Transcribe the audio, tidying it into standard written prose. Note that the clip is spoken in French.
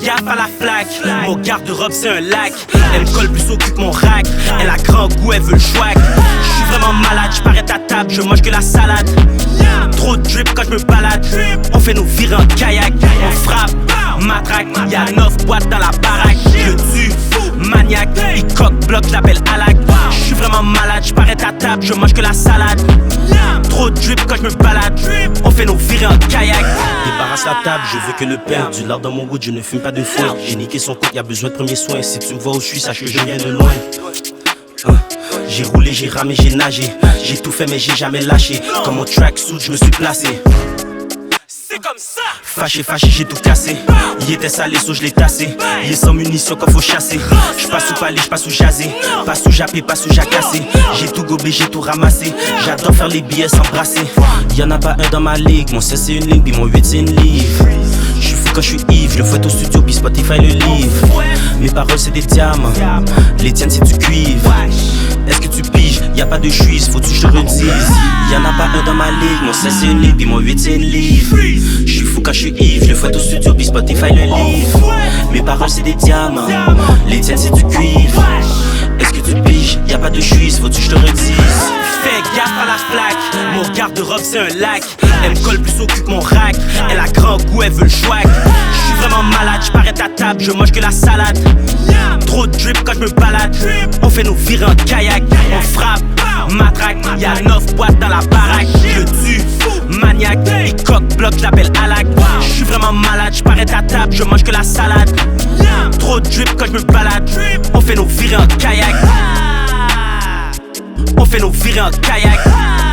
gaffe à la flaque. Mon garde-robe c'est un lac. Elle me colle plus au cul que mon rack. Elle a grand goût, elle veut le chouac. J'suis vraiment malade, j'parais à table, je mange que la salade. Trop de drip quand j'me balade. On fait nos virées en kayak. On frappe, matraque. Y'a 9 boîtes dans la baraque. Je tue, maniaque. Il coque, bloc, j'appelle Alak. J'suis vraiment malade, j'parais à table, je mange que la salade. Trop de drip quand j'me balade. On fait nos virées en kayak. Débarrasse la table, je veux que le père. Du lard dans mon wood, je ne fume pas de foin. J'ai niqué son compte, y'a besoin de premiers soins. Si tu me vois où je suis, sache que je viens de loin. J'ai roulé, j'ai ramé, j'ai nagé. J'ai tout fait mais j'ai jamais lâché. Comme mon tracksuit, je me suis placé. C'est comme ça. Fâché, j'ai tout cassé. Il était salé, so je l'ai tassé. Il est sans munitions quand faut chasser. J'passe sous palais, j'passe sous jasé. Pas sous jappé, pas sous jacassé. J'ai tout gobé, j'ai tout ramassé. J'adore faire les billets sans brasser. Y'en a pas un dans ma ligue. Mon 16 c'est une ligne, puis mon 8 c'est une livre. J'suis fou quand j'suis ivre, je le fouette au studio, puis Spotify le livre. Mes paroles c'est des diamants, les tiennes c'est du cuivre. Est-ce que tu piges? Y'a pas de chuisse, faut-tu que je te redise? Y'en a pas un dans ma ligue, mon 16 c'est une ligue, puis mon 8 c'est une livre. J'suis fou quand j'suis ivre, je le fouette au studio, puis Spotify le livre. Mes paroles c'est des diamants, les tiennes c'est du cuivre. Est-ce que tu piges? Y'a pas de chuisse, faut-tu que je te redise? Fais gaffe à la flaque, mon garde-robe c'est un lac. Elle me colle plus au cul que mon rack. Elle a grand goût, elle veut le chouac. J'suis vraiment malade, j'parais à table, je mange que la salade. Trop de drip quand j'me balade. On fait nos virées en kayak. On frappe, matraque. Y'a 9 boîtes dans la baraque. Je tue, maniaque. Il coque, bloc, j'appelle Alak. J'suis vraiment malade, j'parais à table, je mange que la salade. Trop de drip quand j'me balade. On fait nos virées en kayak. On fait nos virées en kayak.